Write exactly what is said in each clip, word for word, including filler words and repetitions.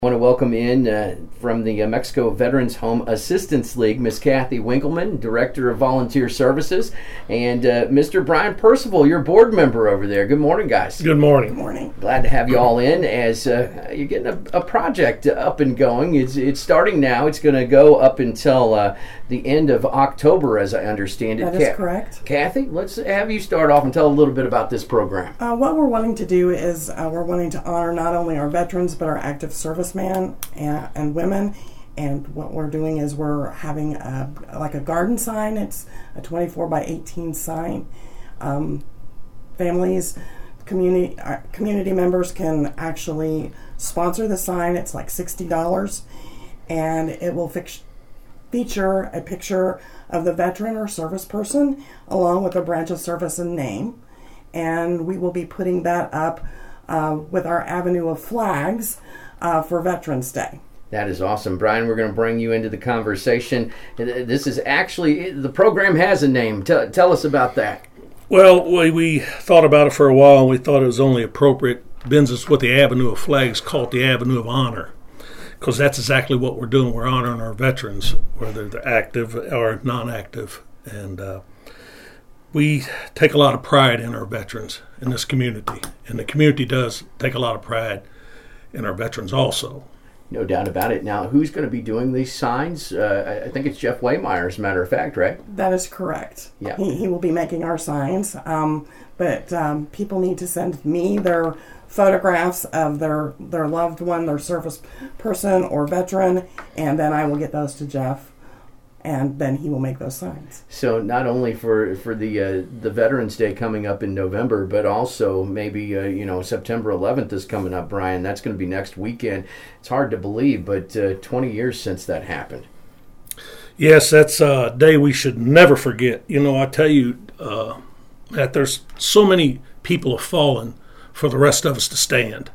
I want to welcome in uh, from the uh, Mexico Veterans Home Assistance League, Miss Kathy Winkleman, Director of Volunteer Services, and uh, Mister Brian Percival, your board member over there. Good morning, guys. Good morning. Good morning. Glad to have you all in as uh, you're getting a, a project up and going. It's, it's starting now. It's going to go up until uh, the end of October, as I understand it. That is Ka- correct. Kathy, let's have you start off and tell a little bit about this program. Uh, what we're wanting to do is uh, we're wanting to honor not only our veterans, but our active servicemen and, and women. And what we're doing is we're having a, like a garden sign. It's a twenty-four by eighteen sign. Um, families, community uh, community members can actually sponsor the sign. It's like sixty dollars, and it will fix, feature a picture of the veteran or service person along with a branch of service and name. And we will be putting that up uh, with our avenue of flags uh, for Veterans Day. That is awesome. Brian, we're going to bring you into the conversation. This is actually, the program has a name. Tell, tell us about that. Well, we, we thought about it for a while, and we thought it was only appropriate. Ben's with the Avenue of Flags, called the Avenue of Honor, because that's exactly what we're doing. We're honoring our veterans, whether they're active or non-active. And uh, we take a lot of pride in our veterans in this community, and the community does take a lot of pride in our veterans also. No doubt about it. Now, who's going to be doing these signs? Uh, I think it's Jeff Waymeyer, as a matter of fact, right? That is correct. Yeah. He, he will be making our signs, um, but um, people need to send me their photographs of their, their loved one, their service person or veteran, and then I will get those to Jeff, and then he will make those signs. So not only for for the uh, the Veterans Day coming up in November, but also maybe uh, you know September eleventh is coming up, Brian. That's going to be next weekend. It's hard to believe, but uh, twenty years since that happened. Yes, that's a day we should never forget. You know, I tell you uh, that there's so many people have fallen for the rest of us to stand.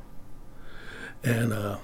And uh,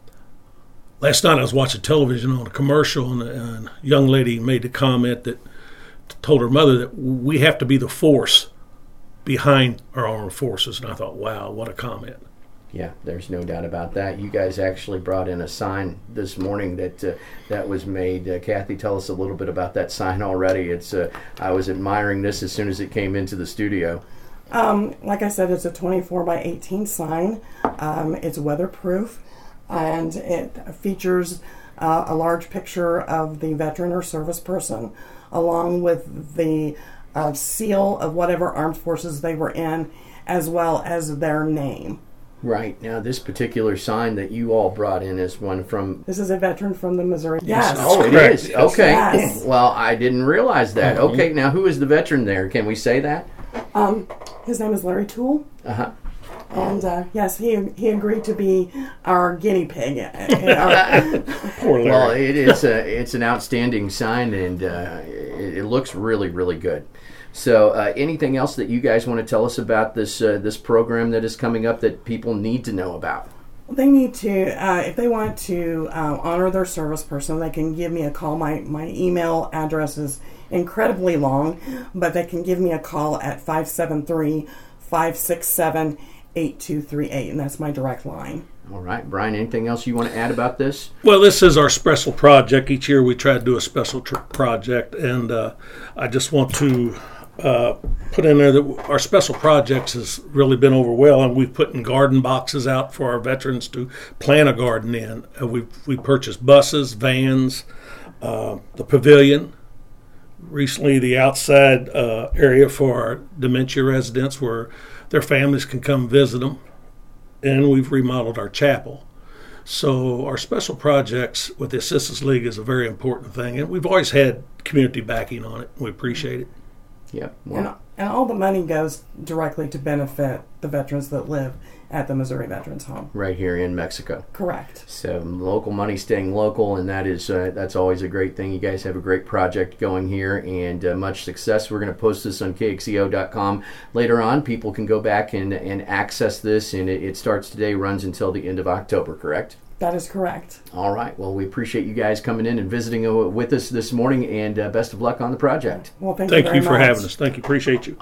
last night I was watching television on a commercial, and, and a young lady made the comment that told her mother that we have to be the force behind our armed forces. And I thought, wow, what a comment. Yeah, there's no doubt about that. You guys actually brought in a sign this morning that uh, that was made. Uh, Kathy, tell us a little bit about that sign already. It's uh, I was admiring this as soon as it came into the studio. Um, like I said, it's a twenty-four by eighteen sign. Um, it's weatherproof, and it features uh, a large picture of the veteran or service person, along with the uh, seal of whatever armed forces they were in, as well as their name. Right. Now, this particular sign that you all brought in is one from... This is a veteran from the Missouri. Yes. Oh, it correct. is. Okay. Yes. Well, I didn't realize that. Mm-hmm. Okay, now who is the veteran there? Can we say that? Um, his name is Larry Toole. Uh-huh. And uh, yes, he he agreed to be our guinea pig. Our, Poor Larry. Well, it is a, it's an outstanding sign, and uh, it, it looks really, really good. So uh, anything else that you guys want to tell us about this uh, this program that is coming up that people need to know about? They need to, uh, if they want to uh, honor their service person, they can give me a call. My, my email address is incredibly long, but they can give me a call at five seven three, five six seven, eight two three eight, and that's my direct line. All right. Brian, anything else you want to add about this? Well, this is our special project. Each year we try to do a special tr- project, and uh, I just want to uh, put in there that our special projects has really been over well, and we've put in garden boxes out for our veterans to plant a garden in. Uh, we've we purchased buses, vans, uh, the pavilion. Recently, the outside uh, area for our dementia residents where their families can come visit them. And we've remodeled our chapel. So our special projects with the Assistance League is a very important thing. And we've always had community backing on it. We appreciate it. Yeah. And, and all the money goes directly to benefit the veterans that live at the Missouri Veterans Home. Right here in Mexico. Correct. So local money staying local, and that is uh, that's always a great thing. You guys have a great project going here, and uh, much success. We're going to post this on K X E O dot com later on. People can go back and, and access this, and it, it starts today, runs until the end of October, correct? That is correct. All right. Well, we appreciate you guys coming in and visiting uh, with us this morning, and uh, best of luck on the project. Well, thank, Thank you very you for much. having us. Thank you. Appreciate you.